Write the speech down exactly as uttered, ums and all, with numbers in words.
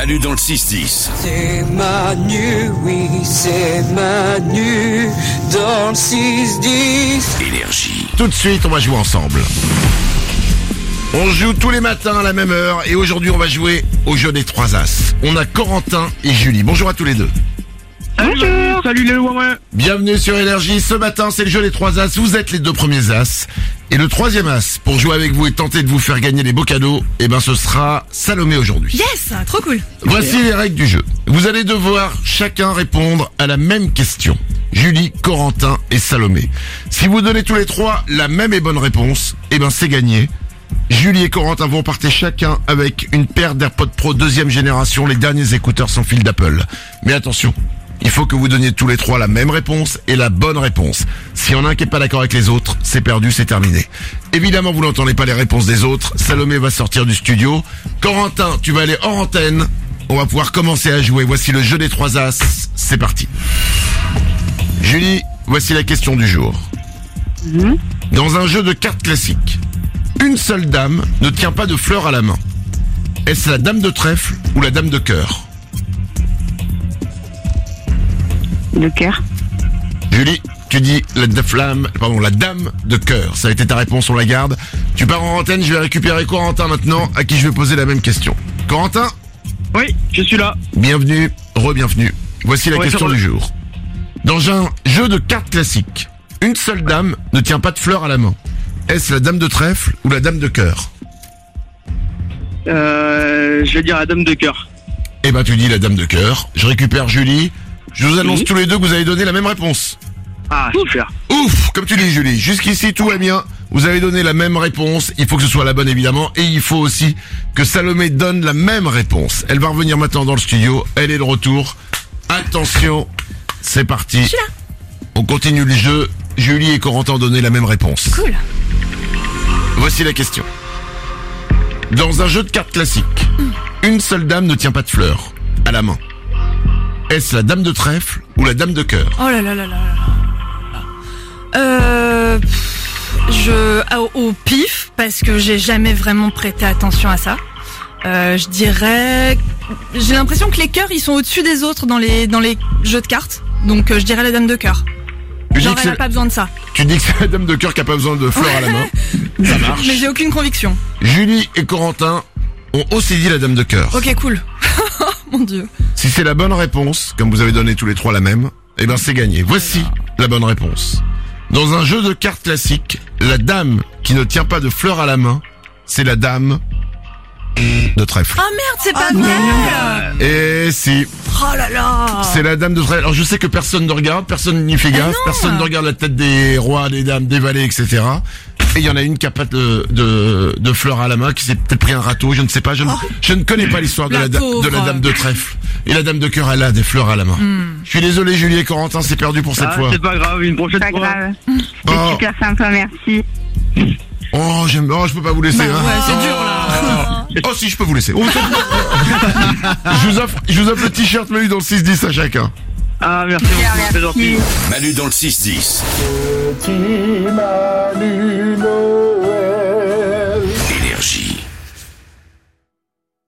Manu dans le six dix. C'est Manu, oui, c'est Manu dans le six dix. Énergie. Tout de suite, on va jouer ensemble. On joue tous les matins à la même heure et aujourd'hui on va jouer au jeu des trois as. On a Corentin et Julie. Bonjour à tous les deux. Bonjour. Salut les Louamais. Bienvenue sur Énergie. Ce matin, c'est le jeu des trois as. Vous êtes les deux premiers as. Et le troisième as, pour jouer avec vous et tenter de vous faire gagner les beaux cadeaux, eh ben ce sera Salomé aujourd'hui. Yes, trop cool. Voici les règles du jeu. Vous allez devoir chacun répondre à la même question. Julie, Corentin et Salomé. Si vous donnez tous les trois la même et bonne réponse, eh ben c'est gagné. Julie et Corentin vont partir chacun avec une paire d'AirPods Pro deuxième génération, les derniers écouteurs sans fil d'Apple. Mais attention, il faut que vous donniez tous les trois la même réponse et la bonne réponse. Si on a un qui n'est pas d'accord avec les autres, c'est perdu, c'est terminé. Évidemment, vous n'entendez pas les réponses des autres. Salomé va sortir du studio. Corentin, tu vas aller hors antenne. On va pouvoir commencer à jouer. Voici le jeu des trois as. C'est parti. Julie, voici la question du jour. Mmh. Dans un jeu de cartes classique, une seule dame ne tient pas de fleurs à la main. Est-ce la dame de trèfle ou la dame de cœur? Le cœur. Julie, tu dis la de flamme, pardon, la dame de cœur. Ça a été ta réponse, on la garde. Tu pars en antenne, je vais récupérer Corentin maintenant, à qui je vais poser la même question. Corentin? Oui, je suis là. Bienvenue, re-bienvenue. Voici la Ouais, question c'est du jour. Dans un jeu de cartes classique, une seule dame ne tient pas de fleurs à la main. Est-ce la dame de trèfle ou la dame de cœur? Euh, je vais dire la dame de cœur. Eh ben tu dis la dame de cœur. Je récupère Julie. Je vous annonce Oui. tous les deux que vous avez donné la même réponse. Ah, super. Ouf, comme tu dis Julie, jusqu'ici tout va bien. Vous avez donné la même réponse, il faut que ce soit la bonne évidemment, et il faut aussi que Salomé donne la même réponse. Elle va revenir maintenant dans le studio, elle est de retour. Attention, c'est parti. Je suis là. On continue le jeu, Julie et Corentin ont donné la même réponse. Cool. Voici la question. Dans un jeu de cartes classique, une seule dame ne tient pas de fleurs à la main. Est-ce la dame de trèfle ou la dame de cœur? Oh là là là là là. Euh, pff, je au, au pif parce que j'ai jamais vraiment prêté attention à ça. Euh, je dirais, j'ai l'impression que les cœurs ils sont au-dessus des autres dans les dans les jeux de cartes. Donc euh, je dirais la dame de cœur. Tu dis Genre que elle a c'est- pas besoin de ça. Tu dis que c'est la dame de cœur qui a pas besoin de fleurs à la main. Ça marche. Mais j'ai aucune conviction. Julie et Corentin ont aussi dit la dame de cœur. Ok, cool. Mon Dieu. Si c'est la bonne réponse, comme vous avez donné tous les trois la même, eh ben c'est gagné. Voici la bonne réponse. Dans un jeu de cartes classique, la dame qui ne tient pas de fleurs à la main, c'est la dame de trèfle. Ah merde, c'est pas vrai. Et si, Oh là là. c'est la dame de trèfle. Alors je sais que personne ne regarde, personne n'y fait gaffe, non. personne ne regarde la tête des rois, des dames, des valets, et cetera. Et il y en a une qui a pas de, de, de fleurs à la main, qui s'est peut-être pris un râteau, je ne sais pas, je ne, je ne connais pas l'histoire de La la, da- de la pauvre. dame de trèfle. Et la dame de cœur, elle a des fleurs à la main. Je suis désolé, Julie et Corentin, c'est perdu pour cette Ah, fois. c'est pas grave, une prochaine Pas fois. grave. Oh. C'est super sympa, merci. Oh, j'aime, oh, je peux pas vous laisser, Bah hein. ouais, c'est dur là. Oh, si, je peux vous laisser. Oh, je vous offre, je vous offre le t-shirt Manu dans le six dix à chacun. Ah, merci beaucoup, c'est gentil. Merci. Manu dans le six dix. Petit Manu, le